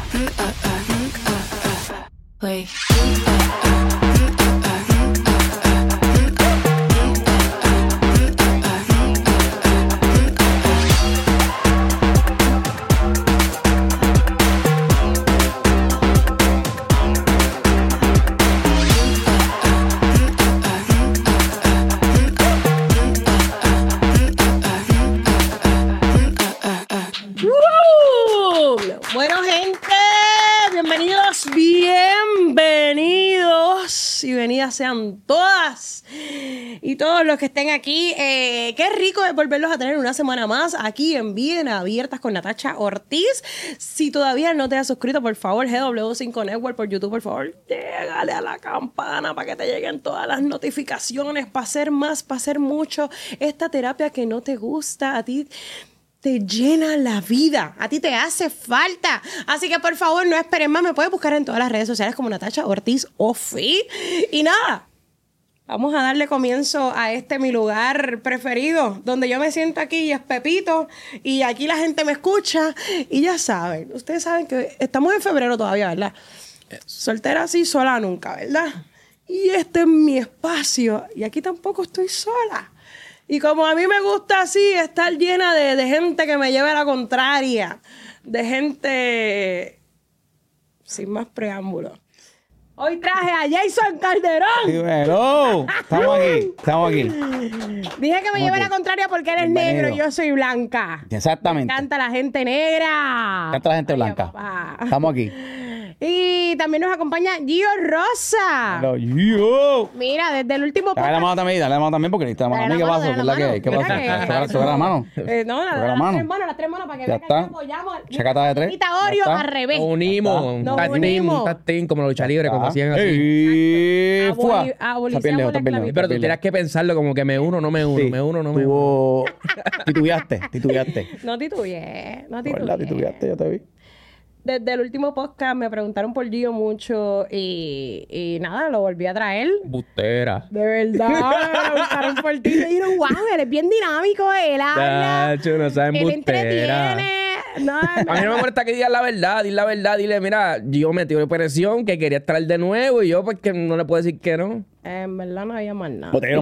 Wait. Bueno, gente, bienvenidos y venidas sean todas y todos los que estén aquí. Qué rico es volverlos a tener una semana más aquí en Bien Abiertas con Natacha Ortiz. Si todavía no te has suscrito, por favor, GW5 Network por YouTube, por favor, llégale a la campana para que te lleguen todas las notificaciones, para hacer más, para hacer mucho. Esta terapia que no te gusta a ti te llena la vida, a ti te hace falta. Así que por favor no esperen más, me puedes buscar en todas las redes sociales como Natacha Ortiz Ofi. Y nada, vamos a darle comienzo a mi lugar preferido, donde yo me siento aquí y es Pepito, y aquí la gente me escucha, y ya saben, ustedes saben que estamos en febrero todavía, ¿verdad? Soltera así, sola nunca, ¿verdad? Y este es mi espacio, y aquí tampoco estoy sola. Y como a mí me gusta así, estar llena de gente que me lleve a la contraria, de gente sin más preámbulos. Hoy traje a Jason Calderón. Hello. Estamos aquí. Dije que me lleve a la contraria porque él es negro y yo soy blanca. Exactamente. Me encanta la gente negra. Me encanta la gente blanca. Papá. Estamos aquí. Y también nos acompaña Gio Rosa. Hello, yo. Mira, desde el último Dale la mano también porque necesitamos a mí. ¿Qué pasó? ¿Qué es la que hay? ¿Qué pasó? ¿Toca la mano? No, las tres manos para que vean que apoyamos. Chacata de tres. Oreo al revés. Nos unimos. Un tag como la lucha libre, cuando hacían así. Abolicemos la esclavitud. Pero tú tienes que pensarlo como que me uno, no me uno. Me uno, no me uno. Titubeaste. No titubeé. ¿Verdad? Titubeaste, yo te vi. Desde el último podcast me preguntaron por Gio mucho y nada, lo volví a traer. Bustera. De verdad, me preguntaron por ti. Me dijeron, wow, él es bien dinámico, él habla. Tacho, no saben él bustera. entretiene. No. A mí no me molesta que digas la verdad, dile, mira, Gio metió presión, que quería estar de nuevo y yo pues que no le puedo decir que no. En verdad no había más nada. O te dieron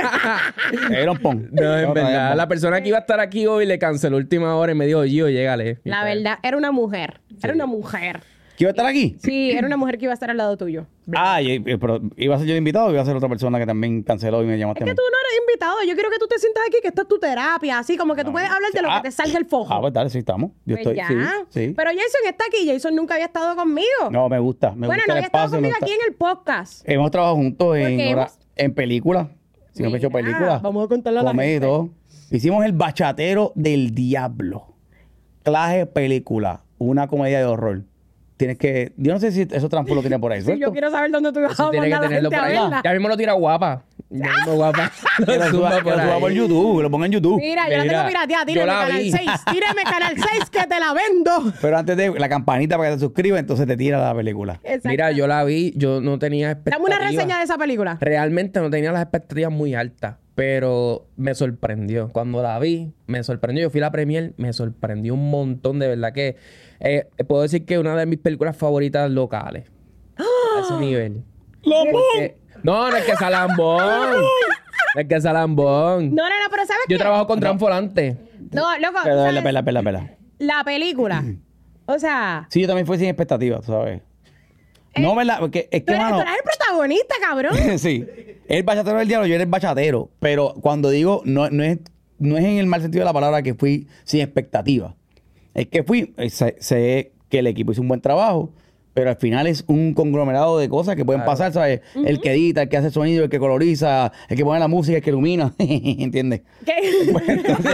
pon. No, en verdad, la persona que iba a estar aquí hoy le canceló última hora y me dijo, Gio, llégale. La verdad, era una mujer. Sí. Era una mujer. ¿Que iba a estar aquí? Sí, era una mujer que iba a estar al lado tuyo. Pero ¿iba a ser yo el invitado o iba a ser otra persona que también canceló y me llamó? Es que tú no eres invitado. Yo quiero que tú te sientas aquí, que esta es tu terapia. Así como que tú puedes hablar de lo que te salga el fojo. Pues dale, sí estamos. Yo pues estoy, ya. Sí. Pero Jason está aquí. Jason nunca había estado conmigo. No, me gusta. Bueno, no había estado conmigo aquí en el podcast. Hemos trabajado juntos en películas. Sí, hemos hecho películas. Vamos a contarle a la gente. Y todo. Hicimos El Bachatero del Diablo. Clase película. Una comedia de horror. Tienes que... Yo no sé si eso Trampo lo tiene por ahí, sí, yo quiero saber dónde tú vas a mandar a la gente a verla. Ya mismo lo tira guapa. Ya mismo guapa. Que lo suba por YouTube, que lo ponga en YouTube. Mira, yo la tengo pirateada. Tírame Canal 6. Tírame Canal 6 que te la vendo. Pero antes de la campanita para que te suscribas, entonces te tira la película. Exacto. Mira, yo la vi, yo no tenía expectativas. Dame una reseña de esa película. Realmente no tenía las expectativas muy altas, pero me sorprendió. Cuando la vi, me sorprendió. Yo fui a la premier, me sorprendió un montón, de verdad que... puedo decir que es una de mis películas favoritas locales. A ese nivel. ¡Lambón! No es que sea lambón. No es que sea lambón. No, pero ¿sabes qué? Yo trabajo con Transfolante. No, loco. Pero pela. La película. O sea... Sí, yo también fui sin expectativas, ¿sabes? No, ¿verdad? Porque es que, tú eres el protagonista, cabrón. Sí. El bachatero del diablo, yo era el bachatero. Pero cuando digo, no es en el mal sentido de la palabra que fui sin expectativas. Es que sé que el equipo hizo un buen trabajo, pero al final es un conglomerado de cosas que pueden pasar, ¿sabes? El que edita, el que hace sonido, el que coloriza, el que pone la música, el que ilumina, ¿entiendes? ¿Qué? Pues,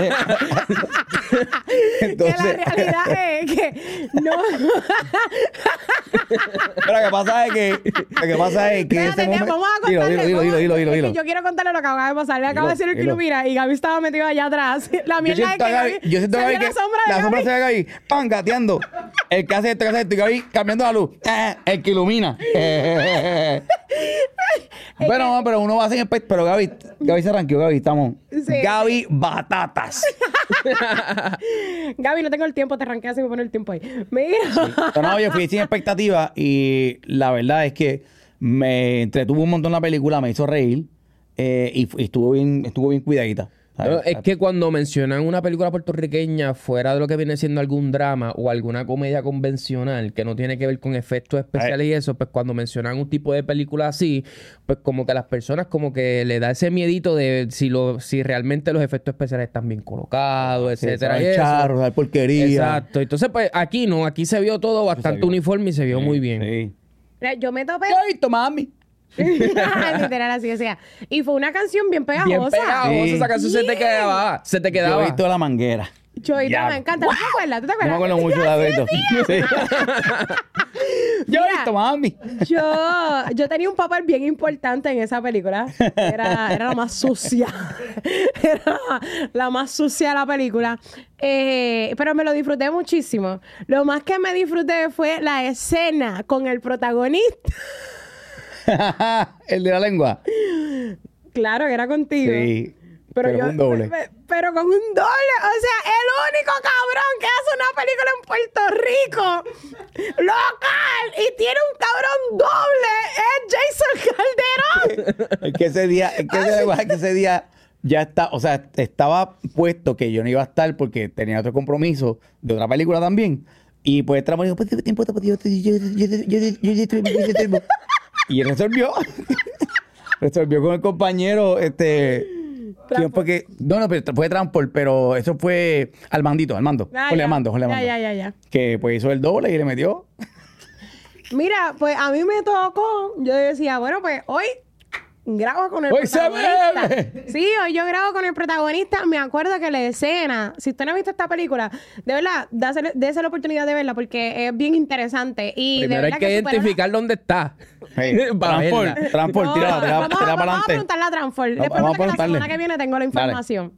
entonces... Que la realidad es que no... Pero lo que pasa es que Espérate, vamos a contarle. Dilo. Yo quiero contarle lo que acaba de pasar. Le acabo de decir el que ilumina y Gaby estaba metido allá atrás. La mierda es que Gaby... Yo siento que la sombra se ve Gaby, ¡pam! Gateando. El que hace esto y Gaby cambiando la luz. El que ilumina. Pero uno va a hacer pero Gaby se arranqueó, Gaby, estamos. Sí. Gaby Batatas. Gaby, no tengo el tiempo, te arranqué así, me pone el tiempo ahí. Mira. Pero no, yo fui sin expectativa y la verdad es que me entretuvo un montón la película, me hizo reír y estuvo bien cuidadita. No, es que cuando mencionan una película puertorriqueña fuera de lo que viene siendo algún drama o alguna comedia convencional que no tiene que ver con efectos especiales y eso, pues cuando mencionan un tipo de película así, pues como que a las personas como que le da ese miedito de si realmente los efectos especiales están bien colocados, etcétera. Y eso. Charro, la porquería. Exacto. Entonces, pues aquí no, aquí se vio todo bastante uniforme y se vio muy bien. Sí. Mira, yo me topé. Yo he visto, mami. Literal, así decía. Y fue una canción bien pegajosa. Bien pegajosa, Sí. esa canción se te quedaba. Se te Yo quedaba. he visto La Manguera. Choito, Ya. me encanta. ¿Tú te acuerdas? ¿Tú te No me acuerdas? acuerdo mucho de esto. Sí. Yo he Mira. visto, mami. Yo tenía un papel bien importante en esa película. Era la más sucia. Era la más sucia de la película. Pero me lo disfruté muchísimo. Lo más que me disfruté fue la escena con el protagonista. El de la lengua. Claro que era contigo. Sí. Pero Pero yo, con un doble. pero con un doble. O sea, el único cabrón que hace una película en Puerto Rico local y tiene un cabrón doble es Jason Calderón. Es que ese día ya está, o sea, estaba puesto que yo no iba a estar porque tenía otro compromiso de otra película también. Y pues el dijo, pues tiempo, y él resolvió con el compañero, ¿quién fue que? No, pero fue Transport, pero eso fue Armando. Jorge Armando. Ya. Que pues hizo el doble y le metió. Mira, pues a mí me tocó, yo decía, bueno, pues hoy grabo con el ¡Hoy se protagonista. bebe! Sí, hoy yo grabo con el protagonista. Me acuerdo que la escena, si usted no ha visto esta película, de verdad, dése la oportunidad de verla porque es bien interesante. Y de Primero hay verdad que supera identificar dónde está. Hey, Para verla. Transport, No, tira para vamos a adelante. preguntarle a Transform. No, Después vamos a que la preguntarle. semana que viene tengo la Dale. información.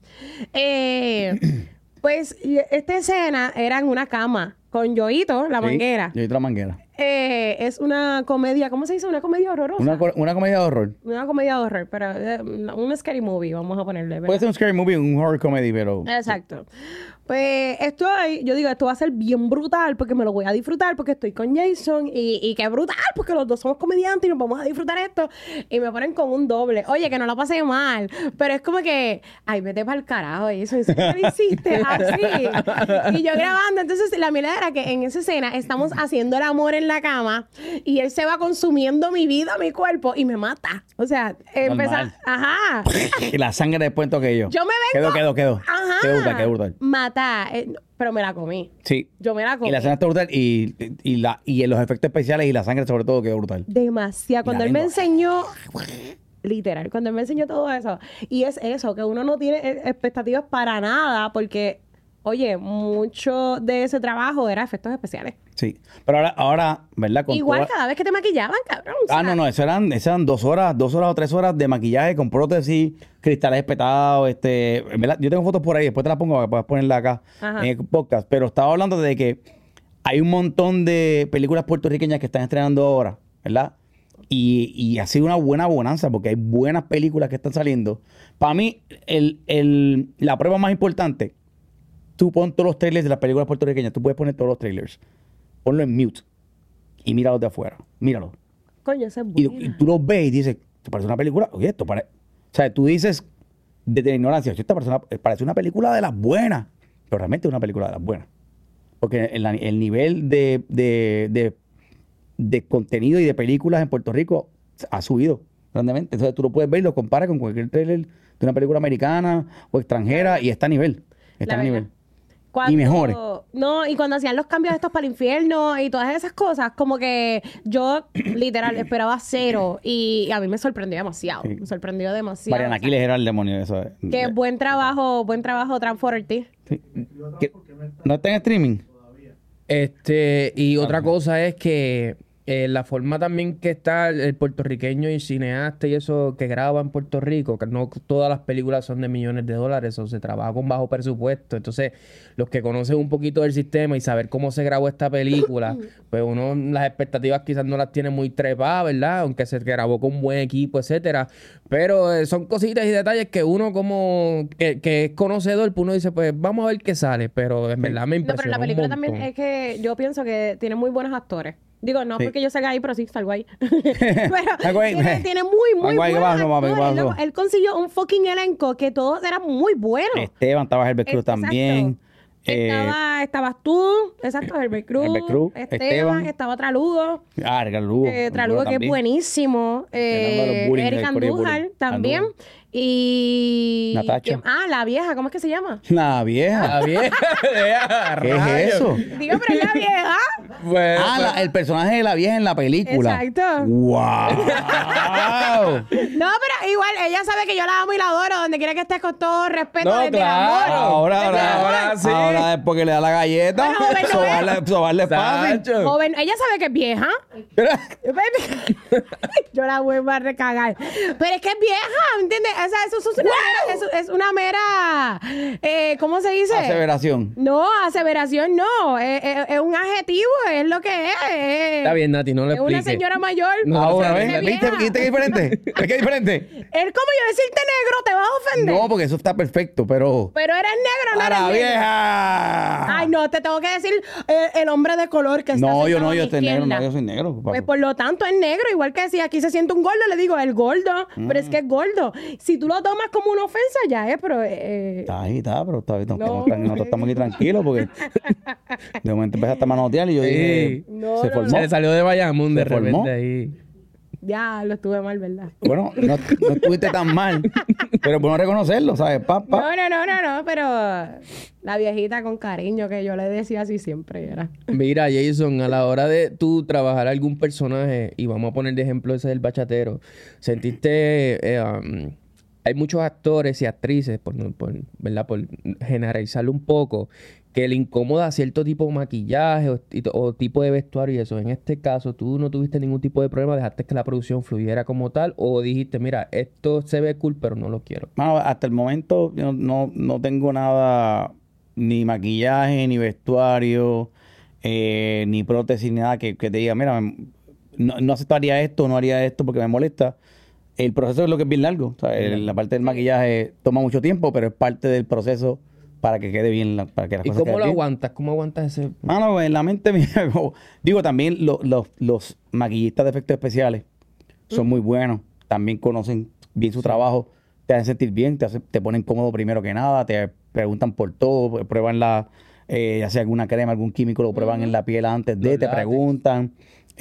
Pues esta escena era en una cama con Yoito, la manguera. Yo La Manguera. Es una comedia, ¿cómo se dice? Una comedia horrorosa. Una comedia de horror. Una comedia de horror, pero un scary movie, vamos a ponerle. ¿verdad? Puede ser un scary movie, un horror comedy, pero... Exacto. Pues yo digo, esto va a ser bien brutal porque me lo voy a disfrutar porque estoy con Jason y que brutal porque los dos somos comediantes y nos vamos a disfrutar esto. Y me ponen con un doble. Oye, que no la pasé mal, pero es como que, ay, vete para el carajo, Jason, ¿eso qué le hiciste? Así. Y yo grabando, entonces la mierda era que en esa escena estamos haciendo el amor en la cama y él se va consumiendo mi vida, mi cuerpo y me mata. O sea, empezar, ajá. Y la sangre después toqué yo. Yo me vengo. Quedó. Ajá. Quedó brutal. Matar. Pero me la comí. Sí. Yo me la comí. Y la escena está brutal y los efectos especiales y la sangre sobre todo quedó brutal. Demasiado. Cuando la él me lengua. enseñó, literal, cuando él me enseñó todo eso. Y es eso, que uno no tiene expectativas para nada porque, oye, mucho de ese trabajo era efectos especiales. Sí. Pero ahora ¿verdad? Con Igual toda- cada vez que te maquillaban, cabrón. o sea, no, eso eran 2 horas o 3 horas de maquillaje con prótesis, cristales espetados, ¿verdad? Yo tengo fotos por ahí, después te las pongo para que puedas ponerla acá Ajá. en el podcast, pero estaba hablando de que hay un montón de películas puertorriqueñas que están estrenando ahora, ¿verdad? Y ha sido una buena bonanza porque hay buenas películas que están saliendo. Para mí, la prueba más importante, tú pon todos los trailers de las películas puertorriqueñas, tú puedes poner todos los trailers, ponlo en mute y míralos de afuera, míralo. Coño, esa es Y buena. tú los ves y dices, ¿te parece una película? Oye, esto parece... O sea, tú dices desde la ignorancia, esto parece una película de las buenas, pero realmente es una película de las buenas. Porque el nivel de contenido y de películas en Puerto Rico ha subido grandemente. Entonces tú lo puedes ver y lo comparas con cualquier trailer de una película americana o extranjera y está a nivel. Está La a nivel. verdad. Cuando- Y mejores. No, y cuando hacían los cambios estos para el infierno y todas esas cosas, como que yo literal esperaba cero y a mí me sorprendió demasiado. Sí. Me sorprendió demasiado. Mariana O sea, Aquiles era el demonio de eso. que buen trabajo, Transforti. Sí. ¿No está en streaming? Y otra cosa es que la forma también que está el puertorriqueño y cineasta y eso que graba en Puerto Rico, que no todas las películas son de millones de dólares, o se trabaja con bajo presupuesto. Entonces, los que conocen un poquito del sistema y saber cómo se grabó esta película, pues uno las expectativas quizás no las tiene muy trepadas, ¿verdad? Aunque se grabó con un buen equipo, etcétera. Pero son cositas y detalles que uno como que es conocedor, pues uno dice, pues vamos a ver qué sale. Pero en verdad me No, impresionó pero la un película montón. también es que yo pienso que tiene muy buenos actores. Digo, no Sí. porque yo sea ahí, pero sí salgo ahí. Pero Algo ahí. tiene muy Algo ahí, ¿qué buenos pasó, papi? ¿Qué actores. pasó? Loco, él consiguió un fucking elenco que todos eran muy buenos. Esteban, estaba Herbert Cruz Exacto. también. Estabas tú, exacto, Herbert Cruz, Herbert Cruz, Esteban. estaba Tralugo. Edgar Lugo. Tralugo, que es buenísimo. Llenando los bullying, Erika el corillo Andújar bullying. también. Andújar. Y... Natacha. la vieja, ¿cómo es que se llama? La vieja. La vieja, ¿Qué es eso? Digo, pero es la vieja. Pues, El personaje de la vieja en la película. Exacto. ¡Wow! No, pero igual, ella sabe que yo la amo y la adoro, donde quiera que esté, con todo respeto, No, desde el claro. amor. Ahora sí. Ahora después que le da la galleta, Bueno, joven, sobarle fácil. Sacho. Joven, ella sabe que es vieja. Yo la vuelvo a recagar. Pero es que es vieja, ¿entiendes? O sea, eso es una mera, ¿cómo se dice? Aseveración. No, aseveración no. Es un adjetivo, es lo que es. Está bien, Nati, no le Es una expliques. señora mayor. No, Ahora, que ¿ves? es ¿Viste? vieja. ¿Viste qué diferente? ¿Ves qué diferente? Es como yo decirte negro, te vas a ofender. No, porque eso está perfecto, pero... Pero eres negro, no ¡A eres la negro. vieja! Ay, no, te tengo que decir el hombre de color que está No, yo sentado no, a yo mi estoy negro, izquierda. no, yo soy negro. Pues por lo tanto es negro, igual que si aquí se siente un gordo, le digo el gordo, pero es que es gordo. Si tú lo tomas como una ofensa, ya es, pero... Está ahí, está, pero está bien. No. Nosotros estamos aquí tranquilos porque de momento empezaste a manotear y yo dije, No, se no, formó. Se le salió de Bayamón de Se formó. repente ahí. Ya, lo estuve mal, ¿verdad? Bueno, no estuviste tan mal, pero es bueno reconocerlo, ¿sabes? No, pero la viejita con cariño que yo le decía así siempre era. Mira, Jason, a la hora de tú trabajar algún personaje, y vamos a poner de ejemplo ese del bachatero, ¿sentiste... hay muchos actores y actrices, ¿verdad? Por generalizarlo un poco, que le incomoda cierto tipo de maquillaje o tipo de vestuario y eso. En este caso, ¿tú no tuviste ningún tipo de problema? ¿Dejaste que la producción fluyera como tal? ¿O dijiste, mira, esto se ve cool, pero no lo quiero? Mano, hasta el momento yo no tengo nada, ni maquillaje, ni vestuario, ni prótesis, ni nada que te diga, mira, no aceptaría esto, no haría esto porque me molesta. El proceso es lo que es bien largo. O sea, la parte del maquillaje toma mucho tiempo, pero es parte del proceso para que quede bien, para que las ¿Y cosas cómo queden lo bien. aguantas? ¿Cómo aguantas ese...? Mano, en la mente mía, digo, también los maquillistas de efectos especiales son muy buenos. También conocen bien su trabajo. Te hacen sentir bien, te ponen cómodo primero que nada, te preguntan por todo, prueban ya sea alguna crema, algún químico, lo prueban en la piel antes de, Los te látex. preguntan.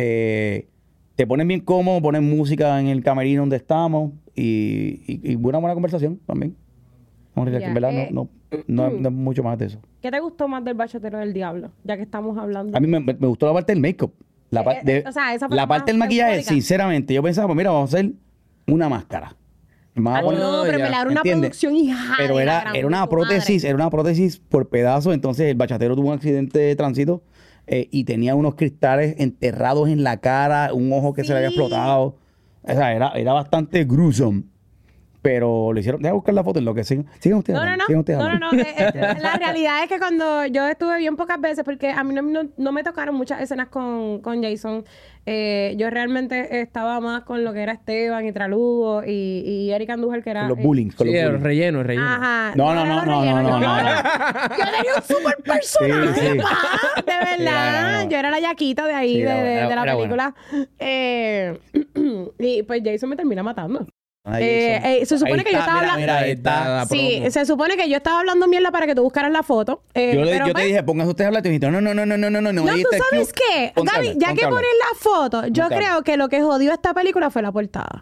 Te ponen bien cómodo, ponen música en el camerino donde estamos y buena conversación también. Vamos a decir que en verdad no es mucho más de eso. ¿Qué te gustó más del Bachatero del Diablo? Ya que estamos hablando. A mí me gustó la parte del make-up. o sea, esa fue La la parte más del maquillaje, eufórica. sinceramente, yo pensaba, pues mira, vamos a hacer una máscara. Vamos a poner- No, pero ya, me la era una ¿entiendes? producción hija Pero de la era gran una tu madre. prótesis, era una prótesis por pedazos. Entonces el bachatero tuvo un accidente de tránsito y tenía unos cristales enterrados en la cara, un ojo que se le había Sí. explotado. O sea, era bastante gruesome. Pero le hicieron, déjame buscar la foto en lo que sigan ustedes. No, hablando, sigan ustedes hablando. La realidad es que cuando yo estuve bien pocas veces, porque a mí no me tocaron muchas escenas con Jason, yo realmente estaba más con lo que era Esteban y Tralugo y Erika Andújar, que era... Con los bullying. Con Sí, los el bullying. relleno, el relleno. Ajá. No, era los rellenos, Yo tenía un super personaje, Sí, sí. pa, de verdad. no. Yo era la yaquita de ahí, Sí, de era la buena. película. Y pues Jason me termina matando. Ahí Se supone Ahí que yo está, estaba mira, hablando... mira, ahí está. la Sí, promo. se supone que yo estaba hablando mierda para que tú buscaras la foto. Yo pero te pues, dije, póngase usted a hablar, te dijiste, no. no, tú sabes qué, Gaby, ya que pones la foto, yo Ponte a creo hablar. que lo que jodió esta película fue la portada.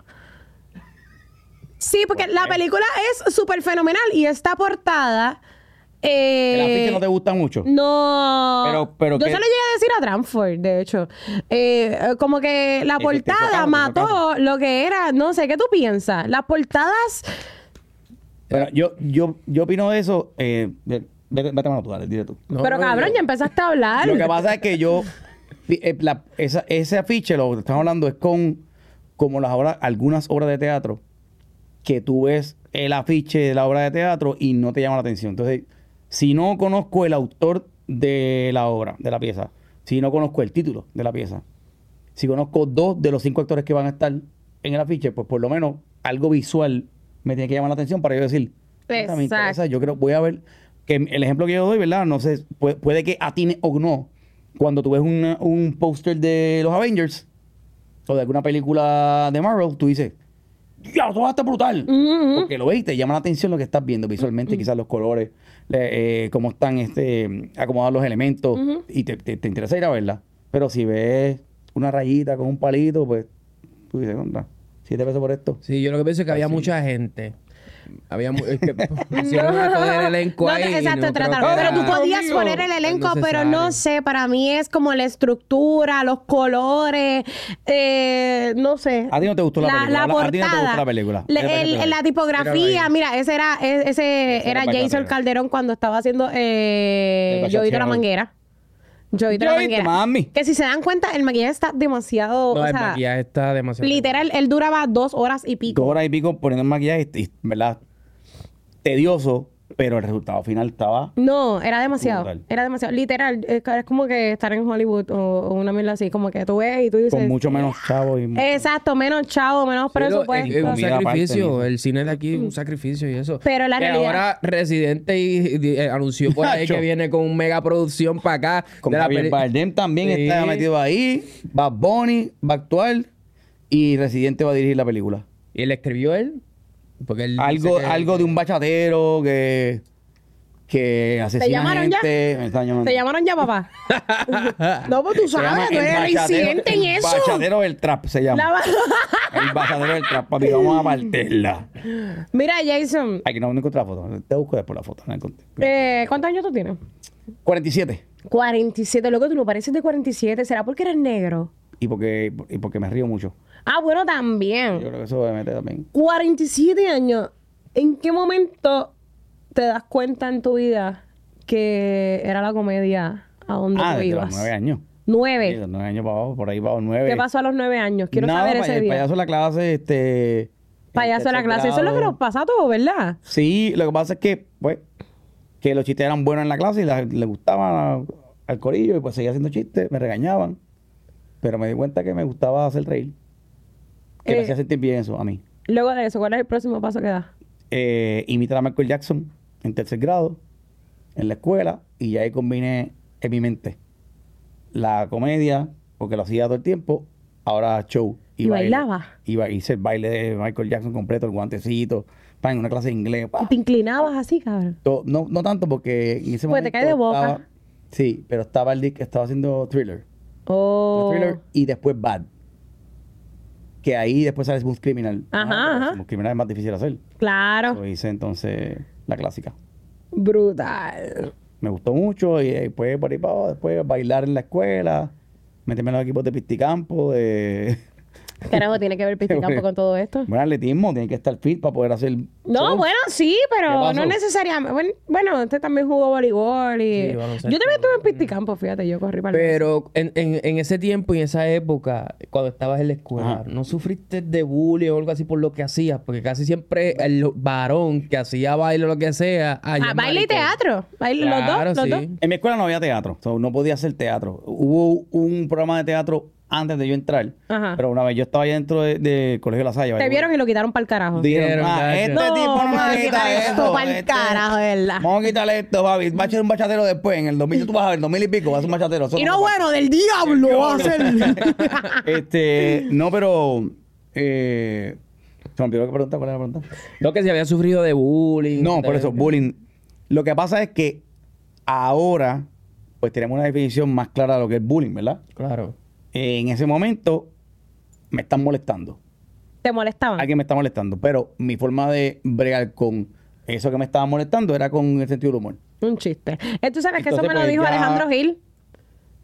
Sí, porque la película es súper fenomenal y esta portada... El afiche no te gusta mucho. No. Pero yo que- se lo llegué a decir a Transford, de hecho. Como que la Eso te portada toca, mató lo que era, no sé, ¿qué tú piensas? Las portadas... Bueno, yo opino de eso. Vete mano tú, dale, dile tú. No, pero no, cabrón, yo- ya empezaste a hablar. Lo que pasa es que yo ese afiche, lo que estamos hablando es como algunas obras de teatro que tú ves el afiche de la obra de teatro y no te llama la atención. Entonces, si no conozco el autor de la obra, de la pieza, si no conozco el título de la pieza, si conozco 2 de los 5 actores que van a estar en el afiche, pues por lo menos algo visual me tiene que llamar la atención para yo decir, "Puta, me interesa, yo creo, voy a ver", que el ejemplo que yo doy, ¿verdad? No sé, puede que atine o no. Cuando tú ves un póster de los Avengers o de alguna película de Marvel, tú dices, ¡ya, esto va a estar brutal! Porque lo ves y te llama la atención lo que estás viendo visualmente, quizás los colores, cómo están acomodados los elementos, y te interesa ir a verla. Pero si ves una rayita con un palito, pues tú dices, onda, 7 pesos por esto. Sí, yo lo que pienso es que había mucha gente. Es que pusieron a poner el elenco No, ahí. exacto, no creo trataron. que Pero tú era podías poner el elenco, pero no necesario. sé, para mí es como la estructura, los colores, no sé. ¿A ti no te gustó la película? ¿A ti no te gustó la película? La tipografía, mira, ese era Jason bachatero. Calderón cuando estaba haciendo Yoito la Manguera. Yoito la Yoito, Manguera. mami. Que si se dan cuenta, el maquillaje está demasiado, No, o el sea, maquillaje está demasiado. literal, él duraba 2 horas y 2 pico. horas y pico poniendo el maquillaje, y, ¿verdad? Tedioso, pero el resultado final estaba... No, era demasiado. Brutal. Era demasiado. Literal, es como que estar en Hollywood o una mierda así. Como que tú ves y tú dices... Con mucho menos chavos y... Exacto, menos chavo, menos presupuesto. Es un Comida aparte, sacrificio. ni- El cine de aquí es un sacrificio y eso. Pero la Que realidad- ahora Residente anunció por ahí Nacho. que viene con un mega producción para acá. Con de la Javier peli- Bardem también Sí. está metido ahí. Bad Bunny va a actuar y Residente va a dirigir la película. Y él escribió él. Porque él dice Algo de un bachatero que asesina llamaron ya? gente. Me están llamando. ¿Te llamaron ya, papá? No, pues tú Se llama sabes, tú eres residente en el eso. bachatero del trap se llama. El bachatero del trap, papi. Vamos a partirla. Mira, Jason, Aquí no encontré la foto. Te busco después la foto. No encontré. ¿cuántos años tú tienes? 47. 47, loco, tú no pareces de 47. ¿Será porque eres negro? Y porque me río mucho. Ah, bueno, Yo también. creo que eso me mete también. 47 años. ¿En qué momento te das cuenta en tu vida que era la comedia a donde tú Desde ibas? los 9 años. Sí, 9. los 9 años para abajo, por ahí para los 9. ¿Qué pasó a los 9 años? Quiero Nada, saber ese el día. payaso de la clase, Payaso de la en clase. tercer Eso es lo que grado. nos pasa a todos, ¿verdad? Sí, lo que pasa es que, pues, que los chistes eran buenos en la clase y le gustaban al corillo y pues seguía haciendo chistes, me regañaban. Pero me di cuenta que me gustaba hacer reír. Que me hacía sentir bien eso a mí. Luego de eso, ¿cuál es el próximo paso que das? Imitar a Michael Jackson en tercer grado, en la escuela, y ya ahí combiné en mi mente la comedia, porque lo hacía todo el tiempo, ahora show. ¿Y baile. bailaba? Hice el baile de Michael Jackson completo, el guantecito, en una clase de inglés. ¿Y te inclinabas así, cabrón? No tanto porque en ese Pues te momento cae de boca. sí, pero estaba el que estaba haciendo Thriller. Oh. Thriller y después Bad. Que ahí después sale Smooth Criminal. Ajá, pero ajá. Smooth Criminal es más difícil de hacer. Claro. Lo hice entonces la clásica. Brutal. Me gustó mucho y después por ahí para abajo, después bailar en la escuela, meterme en los equipos de pisticampo, de... Carajo, tiene que ver Pisticampo con todo esto. Bueno, atletismo, tiene que estar fit para poder hacer... No, shows. bueno, sí, ¿Qué pero pasó? no necesariamente. Bueno, usted también jugó voleibol y... Sí, baloncesto. Yo también estuve en Pisticampo, fíjate, yo corrí para el... Pero en ese tiempo y en esa época, cuando estabas en la escuela, Ajá. ¿no sufriste de bullying o algo así por lo que hacías? Porque casi siempre el varón que hacía baile o lo que sea... baile y teatro. Baile, Claro, los sí. dos. En mi escuela no había teatro, no podía hacer teatro. Hubo un programa de teatro antes de yo entrar, Ajá. pero una vez yo estaba allá dentro del Colegio La Salle. Te vieron y lo quitaron para el carajo. Dijeron, este No, tipo no vamos a me quitar quita esto eso. pa'l carajo, ¿verdad? Vamos a quitarle esto, papi. Va a ser un bachatero después, en el 2000, tú vas a ver, 2000 y pico, va a ser un bachatero. Eso Y no no, pasa. bueno, del diablo va a ser. No, pero... se me olvidó que pregunta, ¿cuál era la pregunta? No, que si había sufrido de bullying. No, por de- eso, bullying. Lo que pasa es que ahora, pues tenemos una definición más clara de lo que es bullying, ¿verdad? Claro. En ese momento, me están molestando. ¿Te molestaban? Alguien me está molestando, pero mi forma de bregar con eso que me estaba molestando era con el sentido del humor. Un chiste. Tú sabes que eso Entonces, me lo pues, dijo ya- Alejandro Gil.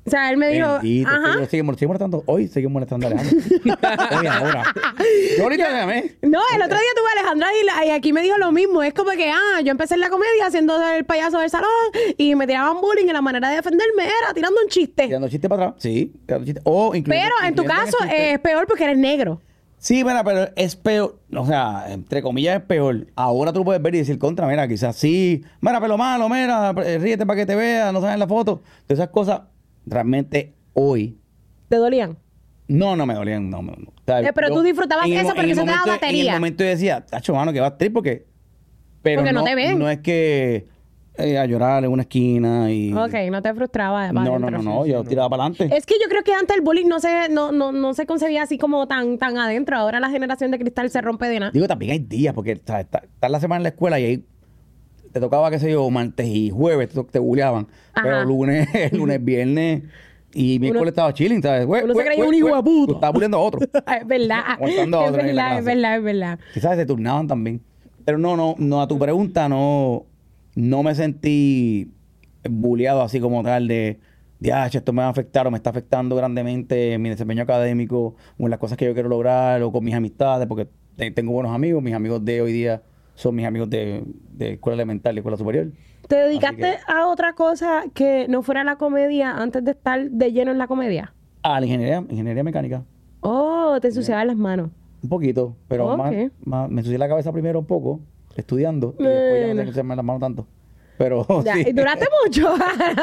O sea, él me dijo, Bendito, ajá. yo sigo molestando. Hoy sigo molestando a Alejandro. Hoy, ahora. Yo ahorita le llamé. No, el otro día tuve a Alejandra y aquí me dijo lo mismo. Es como que, yo empecé en la comedia haciendo el payaso del salón y me tiraban bullying y la manera de defenderme era tirando un chiste. Tirando chistes para atrás. Sí, tirando chistes. O incluyendo, Pero en tu incluyendo caso chistes. es peor porque eres negro. Sí, mira, pero es peor. O sea, entre comillas es peor. Ahora tú lo puedes ver y decir contra, mira, quizás sí. Mira, pelo malo, mira, ríete para que te vea, no sabes la foto. Todas esas cosas, realmente hoy. ¿Te dolían? No me dolían, no. O sea, Pero tú disfrutabas en el eso mo- porque en el eso te daba momento- batería. En el momento yo decía, tacho, mano, que va a trip porque... Pero Porque no te ven. No es que a llorar en una esquina y... Ok, no te frustraba. para adentro. No, yo tiraba para adelante. Es que yo creo que antes el bullying no se concebía así como tan adentro. Ahora la generación de cristal se rompe de nada. Digo, también hay días, porque ¿sabes? Estás la semana en la escuela y ahí te tocaba, qué sé yo, martes y jueves te bulleaban. Ajá. Pero lunes, viernes y miércoles estaba chilling, ¿sabes? Uno se creía un hijo de puta. Tú estabas bulleando a otro. Es verdad. Aguantando a Es otro en la verdad, es clase. verdad, es verdad. Quizás se turnaban también. Pero no, a tu pregunta, no me sentí bulleado así como tal de esto me va a afectar o me está afectando grandemente en mi desempeño académico o en las cosas que yo quiero lograr o con mis amistades, porque tengo buenos amigos. Mis amigos de hoy día son mis amigos de escuela elemental y escuela superior. ¿Te dedicaste Así a otra cosa que no fuera la comedia antes de estar de lleno en la comedia? A la ingeniería mecánica. Oh, te ensuciabas las manos. Un poquito, pero Ok. más me ensucié la cabeza primero un poco, estudiando, y después ya no Bueno. tengo que hacerme las manos tanto. Pero Ya, sí. ¿y duraste mucho?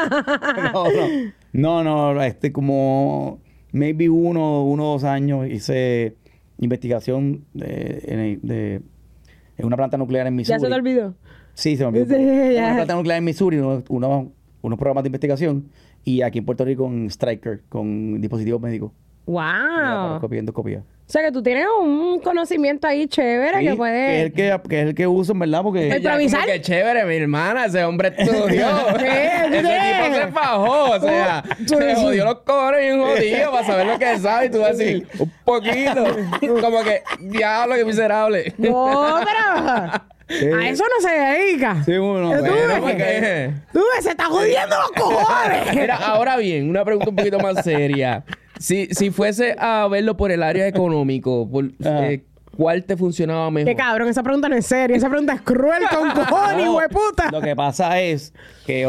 No, como maybe 1 o 2 años hice investigación en una planta nuclear en Missouri. ¿Ya se te olvidó? Sí, se me olvidó. Sí, ya. Una planta nuclear en Missouri, unos programas de investigación, y aquí en Puerto Rico en Stryker, con dispositivos médicos. ¡Wow! Laparoscopía y endoscopía. O sea, que tú tienes un conocimiento ahí chévere Sí, que puedes... que es el que uso, en verdad, porque... Pues, improvisar. Que chévere, mi hermana. Ese hombre estudió. Sí, Ese tipo se fajó. O sea, se jodió los cojones bien jodido para saber lo que sabe. Y tú vas a decir, un poquito. Como que, diablo, qué miserable. No, pero... A eso no se dedica. Sí, uno, Tú bueno, ves ¿para qué? Tú ves, se está jodiendo los cojones. Mira, ahora bien, una pregunta un poquito más seria. Si fuese a verlo por el área económico, ¿cuál te funcionaba mejor? Qué cabrón, esa pregunta no es seria. Esa pregunta es cruel con cojones, No, hueputa. Lo que pasa es que,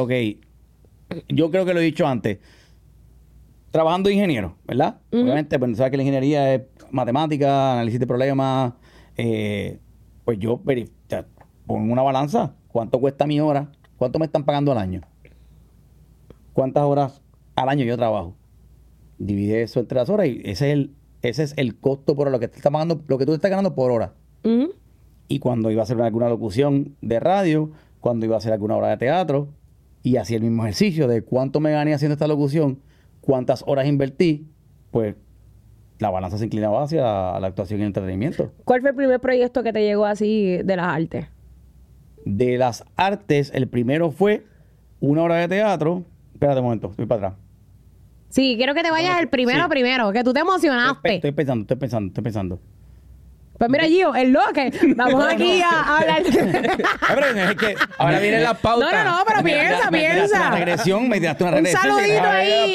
yo creo que lo he dicho antes. Trabajando de ingeniero, ¿verdad? Obviamente, pues sabes que la ingeniería es matemática, análisis de problemas. Pues yo pongo una balanza. ¿Cuánto cuesta mi hora? ¿Cuánto me están pagando al año? ¿Cuántas horas al año yo trabajo? Divide eso entre las horas y ese es el costo por lo que te está pagando, lo que tú te estás ganando por hora. Ujú. Y cuando iba a hacer alguna locución de radio, cuando iba a hacer alguna obra de teatro, y hacía el mismo ejercicio de cuánto me gané haciendo esta locución, cuántas horas invertí, pues la balanza se inclinaba hacia la actuación y el entretenimiento. ¿Cuál fue el primer proyecto que te llegó así de las artes? De las artes, el primero fue una obra de teatro. Espérate un momento, estoy para atrás. Sí, quiero que te vayas el primero, que tú te emocionaste. Estoy pensando. Pues mira, Gio, el loque. Vamos aquí a hablar. Es que Ahora vienen las pautas. No, pero me tiraste una piensa. regresión, me tiraste una Un regresión. saludito ahí.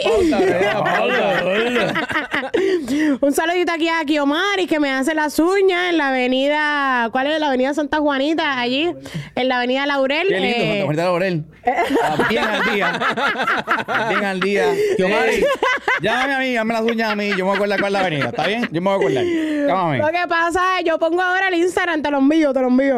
Pauta. Un saludito aquí a Kiomari, que me hace las uñas en la avenida... ¿Cuál es? La avenida Santa Juanita, allí. En la avenida Laurel. Qué lindo, Santa Juanita Laurel. Bien al día. Bien al día. Kiomari, llámame a mí, hazme las uñas a mí. Yo me voy a acordar cuál es la avenida. ¿Está bien? Yo me voy a acordar. Llámame. Lo que pasa es, yo pongo ahora el Instagram, te lo envío.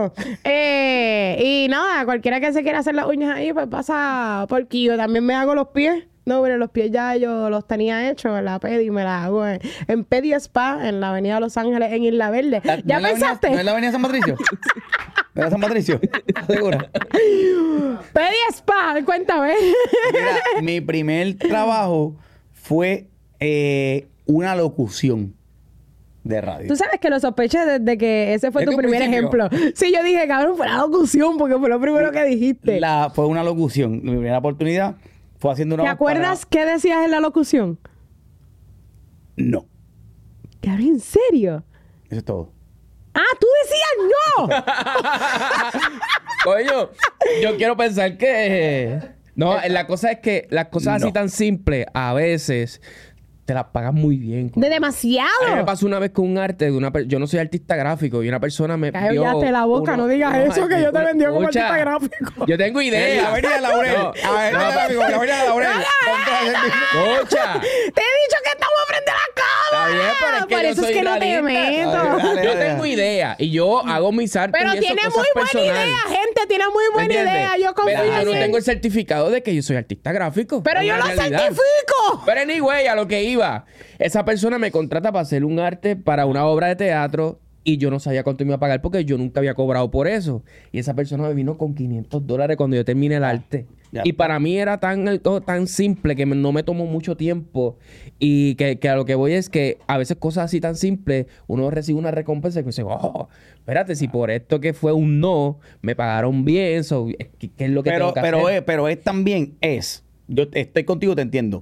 Y nada, cualquiera que se quiera hacer las uñas ahí, pues pasa por Kio. También me hago los pies. No, pero los pies ya yo los tenía hechos en la Pedi, me la hago en Pedi Spa, en la avenida Los Ángeles, en Isla Verde. ¿Ya ¿No es la pensaste? ¿No es la avenida San Patricio? ¿No es San Patricio? ¿Estás segura? Pedi Spa, cuéntame. Mira, mi primer trabajo fue una locución de radio. Tú sabes que lo sospeché desde que ese fue Desde tu un primer principio. ejemplo. Sí, yo dije, cabrón, fue la locución, porque fue lo primero que dijiste. Fue una locución. Mi primera oportunidad fue haciendo una... ¿Te acuerdas qué decías en la locución? No. Cabrón, ¿en serio? Eso es todo. ¡Ah, tú decías no! Coño, yo quiero pensar que No, la cosa es que las cosas así No. tan simples, a veces te las pagan muy bien. De A mí me demasiado. pasó una vez con un arte de yo no soy artista gráfico y una persona me pidió Cállate la boca, no digas eso, que yo te vendí como Escucha, artista gráfico. Yo tengo idea. La avenida Laurel. No, La avenida Laurel. Escucha. Te he dicho que estamos frente a la Está bien, cámara. pero es que Por yo eso es soy que no te realista. meto. Dale, Yo dale. tengo idea y yo hago mis artes Pero y eso, tiene cosas muy buena personales. idea, gente. Tiene muy ¿Me buena entiendes? idea. Yo confío Pero yo no en él. tengo el certificado de que yo soy artista gráfico. Pero Es yo una lo realidad. certifico. Pero anyway, a lo que iba. Esa persona me contrata para hacer un arte para una obra de teatro y yo no sabía cuánto me iba a pagar porque yo nunca había cobrado por eso. Y esa persona me vino con $500 cuando yo terminé el arte. Ya. Y para mí era tan simple que no me tomó mucho tiempo. Y que a lo que voy es que a veces cosas así tan simples, uno recibe una recompensa y dice, oh, espérate, si por esto que fue un no, me pagaron bien, ¿qué es lo que tengo que hacer? Pero es también yo estoy contigo, te entiendo.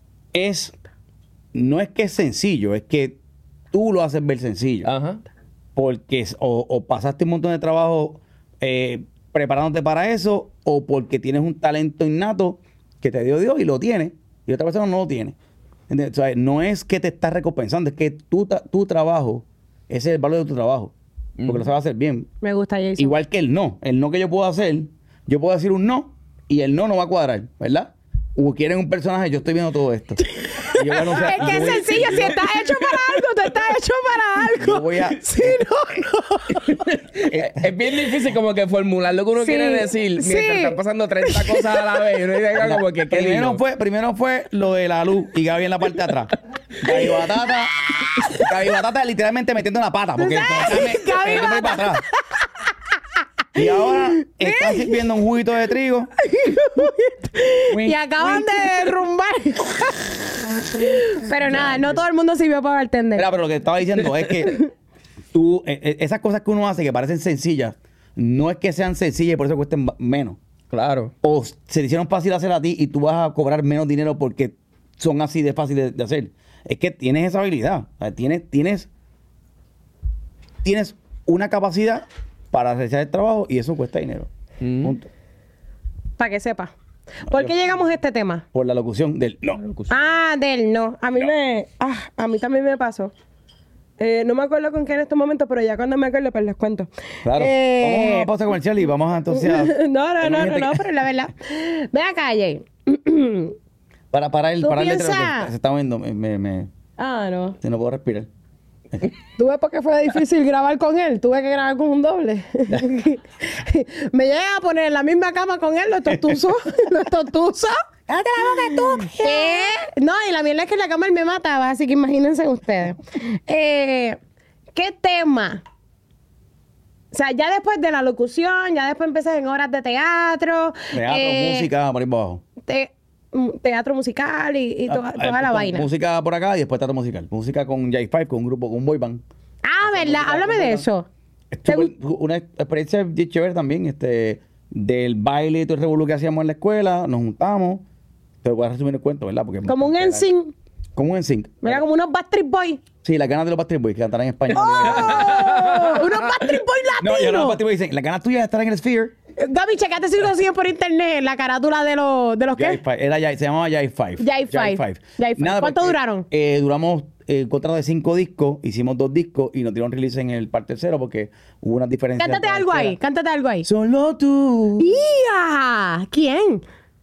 No es que es sencillo, es que tú lo haces ver sencillo. Ajá. Porque o pasaste un montón de trabajo preparándote para eso, o porque tienes un talento innato que te dio Dios y lo tienes, y otra persona no lo tiene. ¿Entiendes? O sea, no es que te estás recompensando, es que tu trabajo, ese es el valor de tu trabajo. Porque lo sabes hacer bien. Me gusta Jason. Igual que el no que yo puedo hacer, yo puedo decir un no y el no va a cuadrar, ¿verdad? O quieren un personaje, yo estoy viendo todo esto. Y yo, bueno, o sea, Es que es sencillo, si estás hecho para algo, tú estás hecho para algo. Yo voy a- Sí, no. Es bien difícil como que formular lo que uno Sí, quiere decir mientras sí. están pasando 30 cosas a la vez. Y uno dice como que, ¿qué digo? Primero fue lo de la luz y Gaby en la parte de atrás. Gaby Batata literalmente metiendo la pata. Porque Gaby me voy para atrás. Y ahora está sirviendo un juguito de trigo. Y acaban de derrumbar. Pero nada, no todo el mundo sirvió para bartender. Mira, pero lo que estaba diciendo es que tú, esas cosas que uno hace que parecen sencillas, no es que sean sencillas y por eso cuesten menos. Claro. O se te hicieron fácil hacer a ti y tú vas a cobrar menos dinero porque son así de fáciles de hacer. Es que tienes esa habilidad. O sea, tienes una capacidad para realizar el trabajo y eso cuesta dinero. Punto. Para que sepa. ¿Por qué llegamos a este tema? Por la locución del no. Ah, del no. A mí a mí también me pasó. No me acuerdo con qué en estos momentos, pero ya cuando me acuerdo, pues les cuento. Claro. Vamos a una pausa comercial y vamos a entonces a... No, pero la verdad. Ve acá, Jay. Para el letrero piensas? que se está moviendo, Ah, no. si no puedo respirar. ¿Tú ves por qué fue difícil grabar con él? Tuve que grabar con un doble. Me llegué a poner en la misma cama con él, los tostuzos. ¡Cállate la boca tú! No, y la mierda es que en la cama él me mataba, así que imagínense ustedes. ¿Qué tema? O sea, ya después de la locución, ya después empecé en horas de teatro. Música, por ahí para abajo. Teatro musical y toda la vaina. Música por acá y después teatro musical. Música con J5, con un grupo, con un boy band. Ah, ¿verdad? Háblame de eso. Una experiencia bien chévere también, del baile y todo el revolú que hacíamos en la escuela, nos juntamos. Te voy a resumir el cuento, ¿verdad? Porque Como un NSYNC. Como un NSYNC. Mira, como unos Backstreet Boys. Sí, las ganas de los Backstreet Boys que cantarán en español. ¡Oh! ¡Unos Backstreet Boys No, yo no, los latinos! Backstreet Boys dicen, las ganas tuyas de estar en el Sphere. Gaby, checate si lo consiguen por internet, la carátula de los qué. Se llamaba J5. J5. ¿Cuánto duraron? Duramos un contrato de 5 discos, hicimos 2 discos y nos dieron release en el parte tercero porque hubo unas diferencias. Cántate algo ahí. Solo tú. ¡Ya! ¿Quién?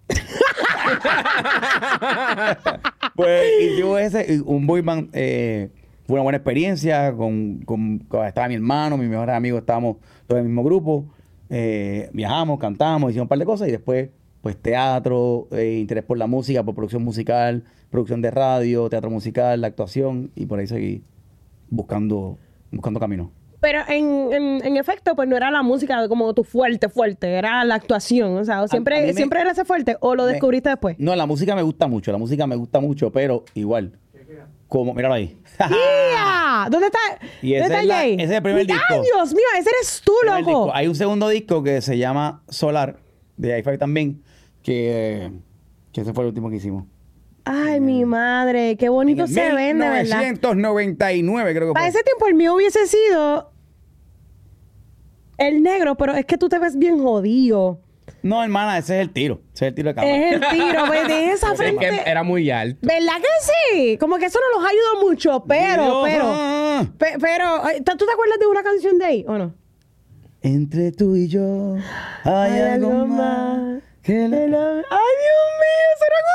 Pues hicimos un boy band, fue una buena experiencia, estaba mi hermano, mis mejores amigos, estábamos todos en el mismo grupo, viajamos, cantamos, hicimos un par de cosas y después pues teatro, interés por la música, por producción musical, producción de radio, teatro musical, la actuación y por ahí seguí buscando camino. Pero en efecto, pues no era la música como tu fuerte, era la actuación. O sea, siempre era ese fuerte o lo descubriste después. No, la música me gusta mucho, pero igual, como, míralo ahí. ¡Ya! ¿Dónde está? Y ese ¿Dónde es está Jay? ese es el primer disco. ¡Ay, Dios mío! Ese eres tú, Primer loco. disco. Hay un segundo disco que se llama Solar, de J5 también, que ese fue el último que hicimos. Ay, mi madre, qué bonito se ven, de verdad. 1999 creo que Para fue. ese tiempo el mío hubiese sido el negro, pero es que tú te ves bien jodido. No, hermana, ese es el tiro. Ese es el tiro de cámara. Es el tiro, pues, de esa Es frente. que era muy alto. ¿Verdad que sí? Como que eso no los ayudó mucho, pero, Dios, pero, ¿tú te acuerdas de una canción de ahí o no? Entre tú y yo hay algo más que ¡Ay, Dios mío! ¿Serán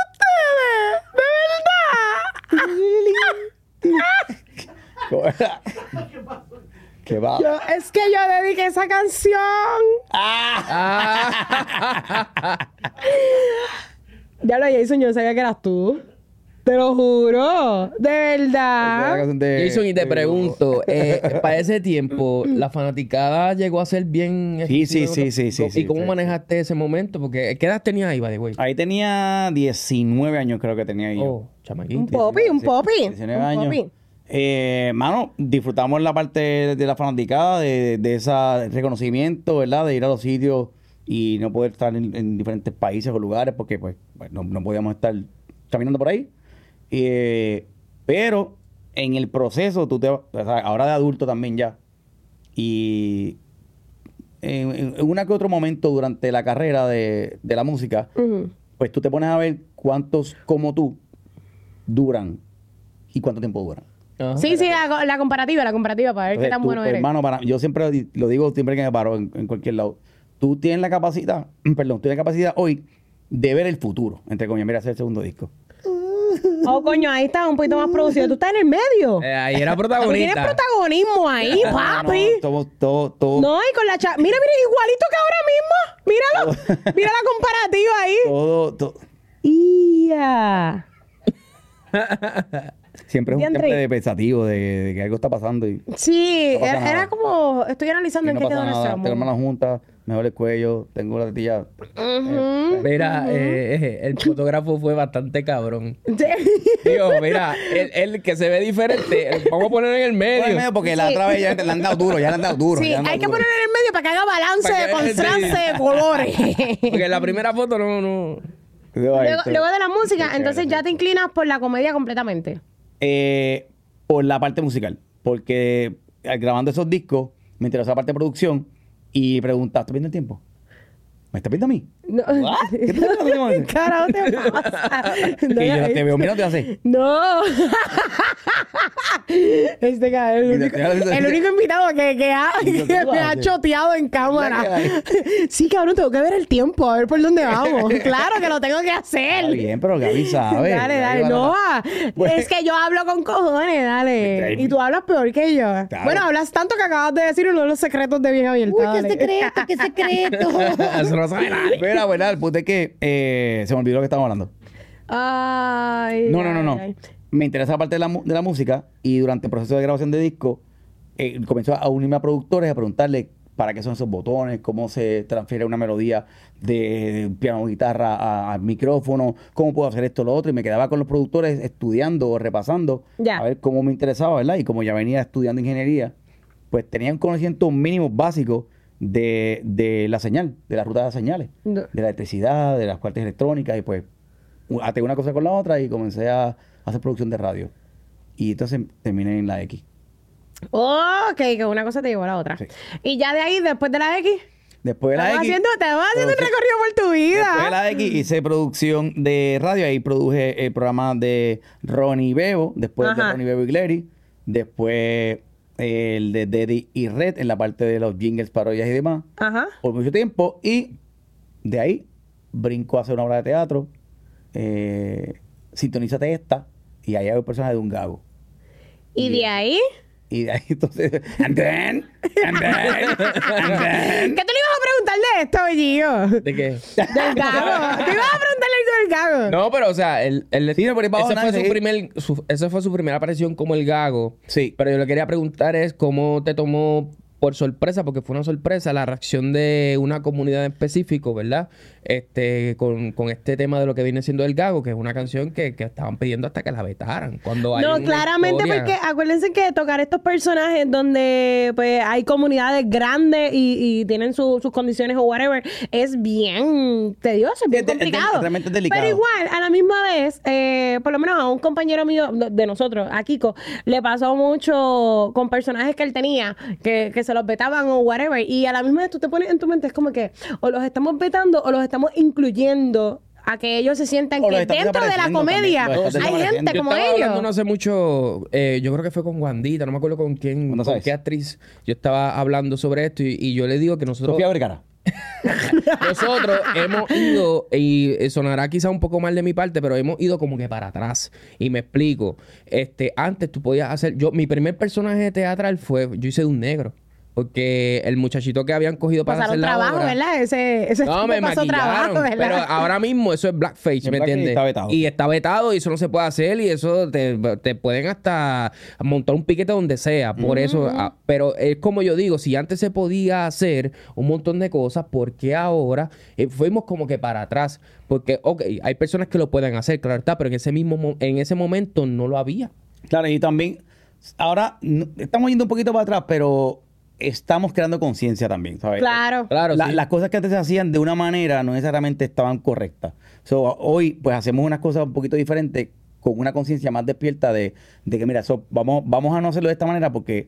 ustedes? ¿De verdad? ¿Qué va? Es que yo dediqué esa canción. Ya lo Jason, yo no sabía que eras tú. Te lo juro. De verdad. Jason, y te pregunto, para ese tiempo, ¿la fanaticada llegó a ser bien... Sí. ¿Y cómo manejaste ese momento? Porque, ¿qué edad tenías ahí, by the way? Ahí tenía 19 años, creo que tenía yo. Oh, chamaquito. Un popi. 19 Un años. popi. Mano, disfrutamos la parte de la fanaticada, de ese reconocimiento, ¿verdad? De ir a los sitios y no poder estar en diferentes países o lugares porque pues no podíamos estar caminando por ahí. Pero en el proceso, o sea, ahora de adulto también ya, y en una que otro momento durante la carrera de la música, pues tú te pones a ver cuántos como tú duran y cuánto tiempo duran. Ajá. Sí, la comparativa para ver qué Entonces, tan tú, bueno eres. hermano, yo siempre lo digo siempre que me paro en cualquier lado. Tú tienes la capacidad, tienes la capacidad hoy de ver el futuro, entre comillas, mira, hacer el segundo disco. Oh, coño, ahí está un poquito más producido. Tú estás en el medio. Ahí era Tienes protagonista. protagonismo ahí, papi. No, todo, No, y con la mira, igualito que ahora mismo. Míralo. Mira la comparativa ahí. todo. ¡Ia! Siempre es un Diantre. tiempo de pensativo de que algo está pasando y Sí, No pasa nada. era como... Estoy analizando y en no qué pasa quedó nuestro nada. Tengo amor. hermanas juntas, me duele el cuello, tengo la tetilla. Mira, el fotógrafo fue bastante cabrón. Sí. Digo, mira, él que se ve diferente, vamos a poner en el medio. Porque la otra vez ya le han dado duro, ya le han dado duro. Sí, ya le han dado hay que duro. poner en el medio para que haga balance, Para que- contraste de colores. Porque en la primera foto no. Luego de la música, Qué entonces chévere, ya te inclinas por la comedia completamente. Por la parte musical. Porque grabando esos discos, me interesó la parte de producción y preguntaste, ¿estás viendo el tiempo? ¿Me estás viendo a mí? No. ¿Qué te estás viendo? Carajo, te pasa. Que yo te veo mirando y hace. No. Este cara, el único invitado que me ha choteado en cámara. Sí, cabrón, tengo que ver el tiempo, a ver por dónde vamos. Claro que lo tengo que hacer. Está bien, pero Gaby sabe. Dale, Gaby va a no. Pues- Es que yo hablo con cojones, dale. Pues, Y tú hablas peor que yo. Claro. Bueno, hablas tanto que acabas de decir uno de los secretos de bien abierta. Uy, qué secreto. Eso no sabe nadie. Mira, bueno, el punto es que se me olvidó lo que estábamos hablando. Ay. No. ay. Me interesa la parte de la música y durante el proceso de grabación de disco comenzó a unirme a productores a preguntarle para qué son esos botones, cómo se transfiere una melodía de piano o guitarra al micrófono, cómo puedo hacer esto o lo otro. Y me quedaba con los productores estudiando o repasando Ya. a ver cómo me interesaba, ¿verdad? Y como ya venía estudiando ingeniería, pues tenía un conocimiento mínimo básico de la señal, de la ruta de las señales, No. de la electricidad, de las partes electrónicas y pues até una cosa con la otra y comencé a hacer producción de radio. Y entonces terminé en la X. Ok, que una cosa te llevó a la otra. Sí. Y ya de ahí, después de la X, Después de la X... te vas haciendo un recorrido por tu vida. Después de la X hice producción de radio. Ahí produje el programa de Ronnie Bebo. Después de Ajá. Ronnie Bebo y Glary. Después el de Deddy y Red en la parte de los jingles, parodias y demás. Ajá. Por mucho tiempo. Y de ahí brinco a hacer una obra de teatro. Sintonízate esta. Y ahí hay un personaje de un gago. Y de ahí, Y de ahí entonces... And then... ¿qué tú le ibas a preguntar de esto, Bellillo? ¿De qué? Del gago. ¿Te ibas a preguntarle algo del gago? No, pero o sea, Sí, no, por ahí para ese abajo, fue nadie esa fue su primera aparición como el gago. Sí. Pero yo le quería preguntar es cómo te tomó por sorpresa, porque fue una sorpresa la reacción de una comunidad en específico, ¿verdad? Con este tema de lo que viene siendo el gago, que es una canción que estaban pidiendo hasta que la vetaran. Cuando hay No, una claramente historia- porque acuérdense que tocar estos personajes donde pues hay comunidades grandes y tienen sus condiciones o whatever es bien tedioso, es bien complicado. realmente es delicado. Pero igual, a la misma vez, por lo menos a un compañero mío de nosotros, a Kiko, le pasó mucho con personajes que él tenía, que se se los vetaban o whatever. Y a la misma vez tú te pones en tu mente, es como que o los estamos vetando o los estamos incluyendo a que ellos se sientan O que los están dentro de la desapareciendo comedia también, los están hay gente desapareciendo. como Yo estaba hablando ellos. no hace mucho, yo creo que fue con Wandita, no me acuerdo con quién, ¿No con sabes? qué actriz. Yo estaba hablando sobre esto y yo le digo que nosotros... Sofía Vergara. Nosotros hemos ido, y sonará quizá un poco mal de mi parte, pero hemos ido como que para atrás. Y me explico. Antes tú podías hacer... Mi primer personaje teatral yo hice de un negro. Porque el muchachito que habían cogido para hacer Pasaron la trabajo, obra... ¿verdad? Ese No, tipo me pasó trabajo, maquillaron. ¿verdad? Pero ahora mismo eso es blackface, El ¿me blackface entiendes? está vetado. Y está vetado y eso no se puede hacer y eso te pueden hasta montar un piquete donde sea. Por eso, pero es como yo digo, si antes se podía hacer un montón de cosas, ¿por qué ahora fuimos como que para atrás? Porque, ok, hay personas que lo pueden hacer, claro está, pero en ese momento no lo había. Claro, y también, ahora estamos yendo un poquito para atrás, pero estamos creando conciencia también, ¿sabes? Claro. Claro, sí. Las cosas que antes se hacían de una manera no necesariamente estaban correctas. Hoy, pues, hacemos unas cosas un poquito diferentes con una conciencia más despierta de que, mira, vamos a no hacerlo de esta manera porque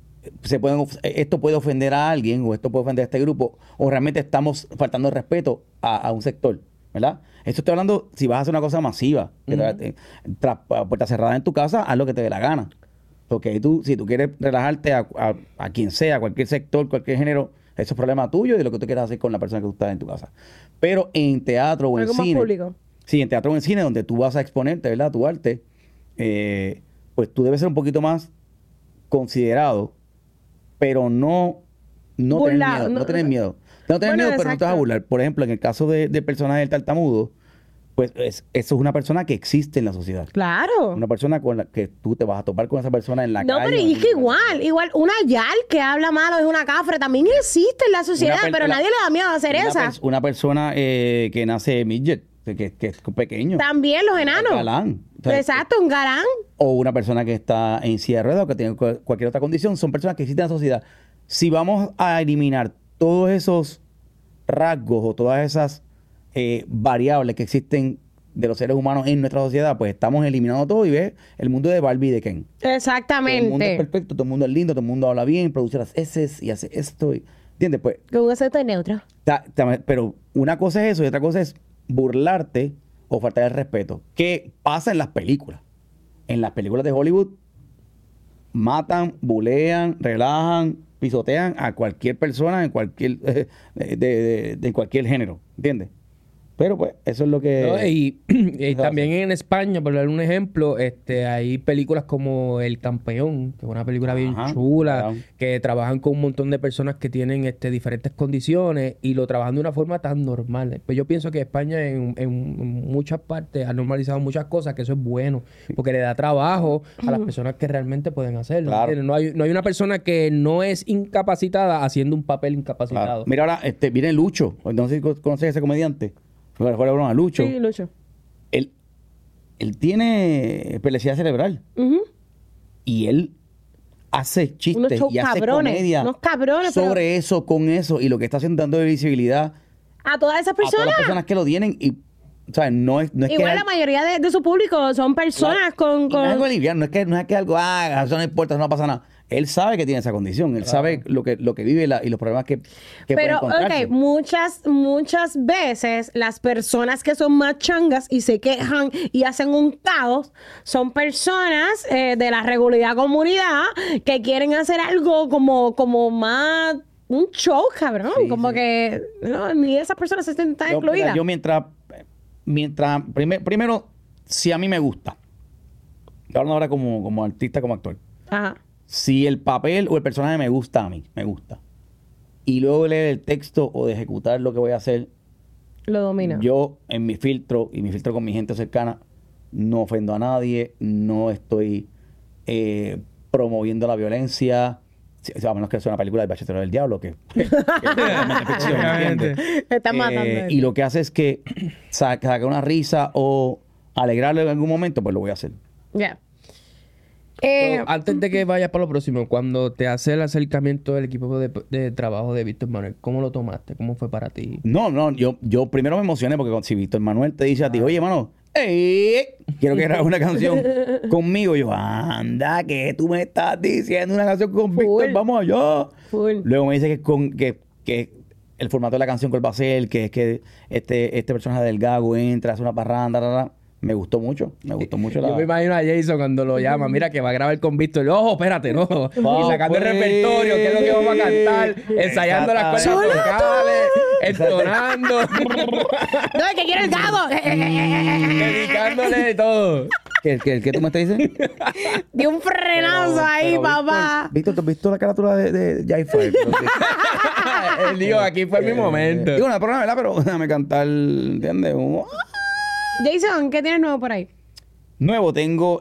esto puede ofender a alguien o esto puede ofender a este grupo o realmente estamos faltando el respeto a un sector, ¿verdad? Esto estoy hablando si vas a hacer una cosa masiva, tras puerta cerrada en tu casa, haz lo que te dé la gana. Porque si tú quieres relajarte a quien sea, cualquier sector, cualquier género, eso es problema tuyo y de lo que tú quieras hacer con la persona que tú estás en tu casa. Pero en teatro o en Algo más cine... público. Sí, en teatro o en cine, donde tú vas a exponerte, ¿verdad? Tu arte, pues tú debes ser un poquito más considerado, pero no tener Burlado, miedo. no- No tener miedo. No tener Bueno, miedo, pero no te vas a exacto. burlar. Por ejemplo, en el caso del personaje del tartamudo, pues eso es una persona que existe en la sociedad. Claro. Una persona con la que tú te vas a topar con esa persona en la No, calle. pero o en es que un lugar. igual, una yal que habla malo es una cafre, también existe en la sociedad, pero nadie le da miedo a hacer esa. Una persona que nace midget, que es pequeño. También los enanos. Galán. O sea, Exacto, un galán. o una persona que está en silla de ruedas o que tiene cualquier otra condición, son personas que existen en la sociedad. Si vamos a eliminar todos esos rasgos o todas esas variables que existen de los seres humanos en nuestra sociedad, pues estamos eliminando todo y ves el mundo de Barbie y de Ken. Todo el mundo es Exactamente. perfecto, todo el mundo es lindo, todo el mundo habla bien, produce las heces y hace esto. ¿Entiendes? Pues, Con un acento neutro. pero una cosa es eso y otra cosa es burlarte o faltar el respeto. ¿Qué pasa en las películas? En las películas de Hollywood matan, bulean, relajan, pisotean a cualquier persona en cualquier de cualquier género, ¿entiendes? Pero pues eso es lo que... ¿No? Y eso también hace. en España, por dar un ejemplo, hay películas como El Campeón, que es una película bien Ajá, chula, claro. que trabajan con un montón de personas que tienen diferentes condiciones y lo trabajan de una forma tan normal. Pues yo pienso que España en muchas partes ha normalizado muchas cosas, que eso es bueno, porque le da trabajo a las personas que realmente pueden hacerlo. Claro. ¿Entiendes? No hay una persona que no es incapacitada haciendo un papel incapacitado. Claro. Mira ahora, viene Lucho, no sé si conoces a ese comediante. Fuera de broma, Lucho. Sí, Lucho. Él tiene epilepsia cerebral. Ujú. Y él hace chistes Unos shows y hace cabrones, comedia unos cabrones, pero- sobre eso, con eso, y lo que está haciendo dando visibilidad A todas esas a todas personas. las personas que lo tienen. Y, o sea, no es que Igual la mayoría de su público son personas con... y no es algo liviano, no es que algo, eso no importa, eso no pasa nada. Él sabe que tiene esa condición, él sabe lo que vive y los problemas que puede Pero, encontrarse. ok, muchas veces las personas que son más changas y se quejan y hacen un caos son personas de la regularidad comunidad que quieren hacer algo como más un show, cabrón. Sí, como sí. que no, ni esas personas están incluidas. Yo primero, si a mí me gusta, hablando ahora como artista, como actor, Ajá. si el papel o el personaje me gusta a mí, me gusta, y luego leer el texto o de ejecutar lo que voy a hacer, Lo domina. yo en mi filtro y mi filtro con mi gente cercana, no ofendo a nadie, no estoy promoviendo la violencia, a menos que sea una película del Bachatero del Diablo, que es totalmente ficción, ¿entiendes? Está matando. Y lo que hace es que sacar una risa o alegrarle en algún momento, pues lo voy a hacer. Ya. Antes de que vayas para lo próximo, cuando te hace el acercamiento del equipo de trabajo de Víctor Manuel, ¿cómo lo tomaste? ¿Cómo fue para ti? No, yo primero me emocioné porque si Víctor Manuel te dice a ti, oye, mano, quiero que grabes una canción conmigo. Yo, anda, que tú me estás diciendo una canción con Víctor, vamos allá. Luego me dice que el formato de la canción que él va a hacer, que es que este personaje del Gago entra, hace una parranda, Me gustó mucho Yo me imagino a Jason cuando lo llama, mira que va a grabar con Víctor. Y, ojo, espérate, no. Y sacando el repertorio, qué es lo que vamos a cantar, ensayando las cuerdas vocales, entonando. No, es que quiere el Gago. Dedicándole todo. ¿Qué tú me estás diciendo? Dio un frenazo ahí, papá. Víctor, ¿tú has visto la carátula de Jai-Fi? Él dijo, aquí fue mi momento. Digo, una problema, ¿verdad? Pero déjame cantar, ¿entiendes? Jason, ¿qué tienes nuevo por ahí? Nuevo, tengo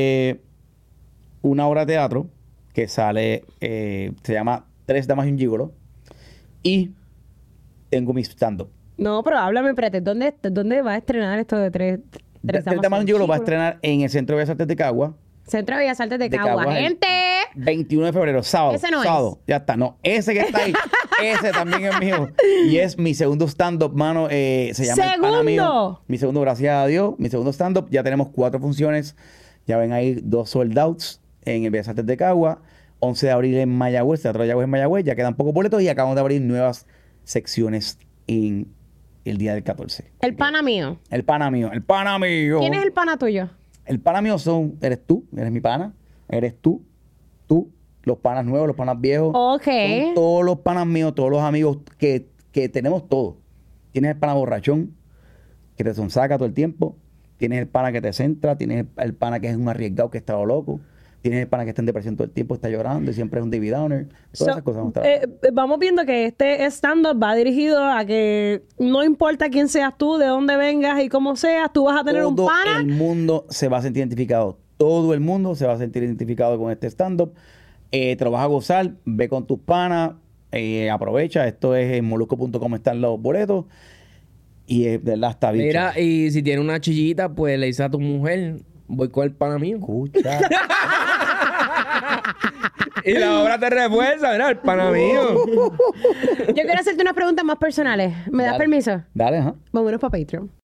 una obra de teatro que sale, se llama Tres Damas y un Gigolo. Y tengo mi stand-up. No, pero háblame, espérate. ¿Dónde va a estrenar esto de tres Tres Damas y un Gigolo va a estrenar en el Centro de Bellas Artes de Cagua. Centro de Bellas Artes de Cagua. ¡Gente! 21 de febrero, sábado. Ese no sábado. Ya está. No, ese que está ahí, ese también es mío. Y es mi segundo stand-up, mano. Se llama El Pana Mío. Mi segundo, gracias a Dios. Mi segundo stand-up. Ya tenemos 4 funciones. Ya ven ahí 2 sold outs en el Bellas Artes de Cagua. 11 de abril en Mayagüez, Teatro de Mayagüez en Mayagüez. Ya quedan pocos boletos y acabamos de abrir nuevas secciones en el día del 14. El pana mío. El Pana Mío. El Pana Mío. ¿Quién es el pana tuyo? El pana mío eres tú, eres mi pana, eres tú, los panas nuevos, los panas viejos. Ok. Son todos los panas míos, todos los amigos que tenemos todos. Tienes el pana borrachón, que te sonsaca todo el tiempo. Tienes el pana que te centra, tienes el pana que es un arriesgado que está loco. Tienes el pana que está en depresión todo el tiempo, está llorando y siempre es un David Downer. Todas esas cosas. Vamos viendo que este stand-up va dirigido a que no importa quién seas tú, de dónde vengas y cómo seas, tú vas a tener un pana. Todo el mundo se va a sentir identificado. Todo el mundo se va a sentir identificado con este stand-up. Te lo vas a gozar. Ve con tus panas. Aprovecha. Esto es en molusco.com están los boletos. Y de verdad está bien. Mira, y si tiene una chillita, pues le dice a tu mujer, voy con el pana mío. Escucha. Y la obra te refuerza, mira, el pana mío. Yo quiero hacerte unas preguntas más personales. ¿Me das permiso? Dale, ajá. Vámonos para Patreon.